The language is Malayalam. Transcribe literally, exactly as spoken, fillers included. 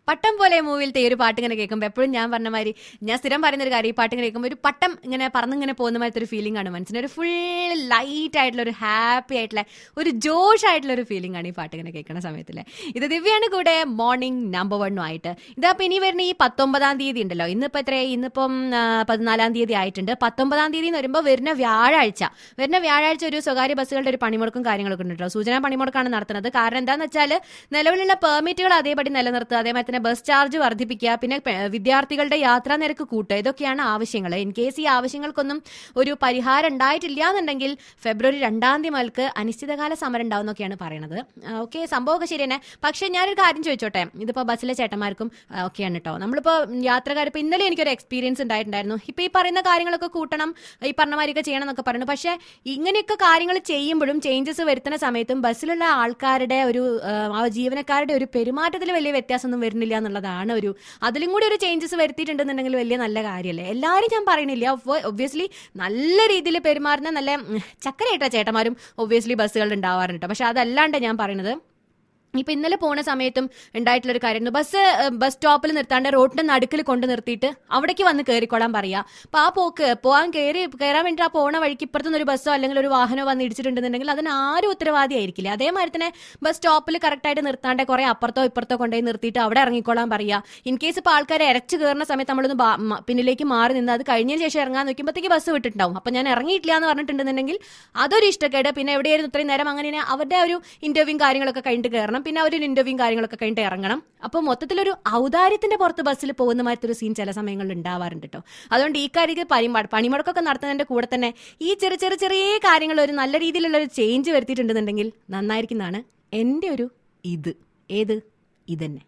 പട്ടം പോലെ മൂവിയിലത്തെ ഈ ഒരു പാട്ട് ഇങ്ങനെ കേൾക്കുമ്പോൾ എപ്പോഴും ഞാൻ പറഞ്ഞ മാതിരി ഞാൻ സ്ഥിരം പറയുന്ന ഒരു കാര്യം, ഈ പാട്ട് ഇങ്ങനെ കേൾക്കുമ്പോൾ ഒരു പട്ടം ഇങ്ങനെ പറന്നിങ്ങനെ പോകുന്ന മാതിരത്തെ ഒരു ഫീലിംഗ് ആണ് മനസ്സിന്. ഒരു ഫുൾ ലൈറ്റ് ആയിട്ടുള്ള ഒരു ഹാപ്പി ആയിട്ടുള്ള ഒരു ജോഷ് ആയിട്ടുള്ള ഒരു ഫീലിംഗ് ആണ് ഈ പാട്ട് ഇങ്ങനെ കേൾക്കുന്ന സമയത്തില്ലേ. ഇത് ദിവ്യാണ് കൂടെ മോർണിംഗ് നമ്പർ വണ്ണും ആയിട്ട്. ഇതപ്പോൾ ഇനി വരുന്ന ഈ പത്തൊമ്പതാം തീയതി ഉണ്ടല്ലോ, ഇന്നിപ്പോൾ എത്രയായി, ഇന്നിപ്പം പതിനാലാം തീയതി ആയിട്ടുണ്ട്. പത്തൊമ്പതാം തീയതി എന്ന് വരുമ്പോൾ വരുന്ന വ്യാഴാഴ്ച വരുന്ന വ്യാഴാഴ്ച ഒരു സ്വകാര്യ ബസ്സുകളുടെ ഒരു പണിമുടക്കും കാര്യങ്ങളൊക്കെ ഉണ്ട് കേട്ടോ. സൂചനാ പണിമുടക്കാണ് നടത്തുന്നത്. കാരണം എന്താണെന്ന് വെച്ചാൽ നിലവിലുള്ള പെർമിറ്റുകൾ അതേപടി നിലനിർത്തുക, അതേമാതിരി തന്നെ ബസ് ചാർജ് വർദ്ധിപ്പിക്കുക, പിന്നെ വിദ്യാർത്ഥികളുടെ യാത്രാ നിരക്ക് കൂട്ടുക. ഇതൊക്കെയാണ് ആവശ്യങ്ങൾ. ഇൻ കേസ് ഈ ആവശ്യങ്ങൾക്കൊന്നും ഒരു പരിഹാരം ഉണ്ടായിട്ടില്ല എന്നുണ്ടെങ്കിൽ ഫെബ്രുവരി രണ്ടാം തീയതി മുതൽക്ക് അനിശ്ചിതകാല സമരം ഉണ്ടാവും എന്നൊക്കെയാണ് പറയുന്നത്. ഓക്കെ, സംഭവമൊക്കെ ശരി തന്നെ. പക്ഷെ ഞാനൊരു കാര്യം ചോദിച്ചോട്ടെ, ഇതിപ്പോൾ ബസ്സിലെ ചേട്ടന്മാർക്കും ഒക്കെയാണ് കേട്ടോ. നമ്മളിപ്പോൾ യാത്രക്കാർ, ഇപ്പോൾ ഇന്നലെ എനിക്കൊരു എക്സ്പീരിയൻസ് ഉണ്ടായിട്ടുണ്ടായിരുന്നു. ഇപ്പോൾ ഈ പറയുന്ന കാര്യങ്ങളൊക്കെ കൂട്ടണം, ഈ പറഞ്ഞമാരൊക്കെ ചെയ്യണം എന്നൊക്കെ പറയുന്നു. പക്ഷേ ഇങ്ങനെയൊക്കെ കാര്യങ്ങൾ ചെയ്യുമ്പോഴും ചേഞ്ചസ് വരുത്തുന്ന സമയത്തും ബസ്സിലുള്ള ആൾക്കാരുടെ ഒരു ജീവനക്കാരുടെ ഒരു പെരുമാറ്റത്തിൽ വലിയ വ്യത്യാസമൊന്നും വരുന്നില്ല എന്നുള്ളതാണ് ഒരു, അതിലും കൂടി ഒരു ചേഞ്ചസ് വരുത്തിയിട്ടുണ്ടെന്നുണ്ടെങ്കിൽ വലിയ നല്ല കാര്യമല്ലേ. എല്ലാവരും ഞാൻ പറയണില്ല, ഒബ്വിയസ്ലി നല്ല രീതിയിൽ പെരുമാറുന്ന നല്ല ചക്കരയിട്ട ചേട്ടന്മാരും ഒബ്വിയസ്ലി ബസ്സുകളിൽ ഉണ്ടാവാറുണ്ട്. പക്ഷെ അതല്ലാണ്ട് ഞാൻ പറയുന്നത്, ഇപ്പം ഇന്നലെ പോണ സമയത്തും ഉണ്ടായിട്ടുള്ളൊരു കാര്യമായിരുന്നു. ബസ് ബസ് സ്റ്റോപ്പിൽ നിർത്താണ്ട് റോഡിന്റെ നടുക്കിൽ കൊണ്ട് നിർത്തിയിട്ട് അവിടേക്ക് വന്ന് കയറിക്കൊള്ളാൻ പറയുക. അപ്പോൾ ആ പോക്ക് പോകാൻ കയറി കയറാൻ വേണ്ടി ആ പോണ വഴിക്ക് ഇപ്പുറത്തുനിന്ന് ഒരു ബസ്സോ അല്ലെങ്കിൽ ഒരു വാഹനമോ വന്ന് ഇടിച്ചിട്ടുണ്ടെന്നുണ്ടെങ്കിൽ അതിന് ആരും ഉത്തരവാദിയായിരിക്കില്ല. അതേമാതിരി തന്നെ ബസ് സ്റ്റോപ്പിൽ കറക്റ്റായിട്ട് നിർത്താണ്ട് കുറെ അപ്പുറത്തോ ഇപ്പുറത്തോ കൊണ്ടുപോയി നിർത്തിയിട്ട് അവിടെ ഇറങ്ങിക്കൊള്ളാൻ പറയുക. ഇൻ കേസ് ഇപ്പോൾ ആൾക്കാർ ഇരച്ച് കയറുന്ന സമയത്ത് നമ്മളൊന്ന് പിന്നിലേക്ക് മാറി നിന്ന് അത് കഴിഞ്ഞതിന് ശേഷം ഇറങ്ങാൻ നോക്കുമ്പോഴത്തേക്ക് ബസ് വിട്ടിട്ടുണ്ടാവും. അപ്പം ഞാൻ ഇറങ്ങിയിട്ടില്ല എന്ന് പറഞ്ഞിട്ടുണ്ടെന്നുണ്ടെങ്കിൽ അതൊരു ഇഷ്ടക്കേട്. പിന്നെ എവിടെയായിരുന്നു ഇത്രയും നേരം, അങ്ങനെ അവരുടെ ഒരു ഇന്റർവ്യൂ കാര്യങ്ങളൊക്കെ കഴിഞ്ഞിട്ട് കയറണം, പിന്നെ അവരൊരു ഇന്റർവ്യൂ കാര്യങ്ങളൊക്കെ കഴിഞ്ഞിട്ട് ഇറങ്ങണം. അപ്പോൾ മൊത്തത്തിലൊരു ഔദാര്യത്തിന്റെ പുറത്ത് ബസ്സിൽ പോകുന്ന മാറ്റൊരു സീൻ ചില സമയങ്ങളിൽ ഉണ്ടാവാറുണ്ട് കേട്ടോ. അതുകൊണ്ട് ഈ കാര്യത്തിൽ പരിപാടി പണിമുടക്കൊക്കെ നടത്തുന്നതിന്റെ കൂടെ തന്നെ ഈ ചെറിയ ചെറിയ ചെറിയ കാര്യങ്ങൾ ഒരു നല്ല രീതിയിലുള്ള ഒരു ചേഞ്ച് വരുത്തിയിട്ടുണ്ടെന്നുണ്ടെങ്കിൽ നന്നായിരിക്കുന്നതാണ് എൻ്റെ ഒരു ഇത്. ഏത് ഇതന്നെ.